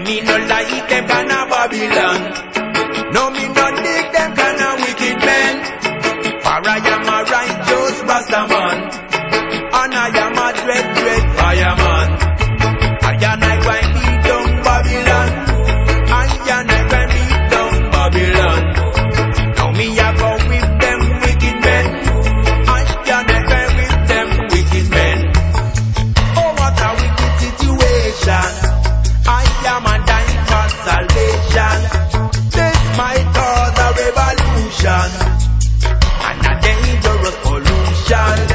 Me no like them kind of Babylon. No, me no dig them kind of wicked men. For I am a righteous Rastaman, and I am a dread fireman. I and I go and beat down Babylon. I and I go and beat down Babylon. Now me a go with them wicked men. I and I go with them wicked men. Oh, what a wicked situation. I am a dying for salvation. This might cause a revolution and a dangerous pollution.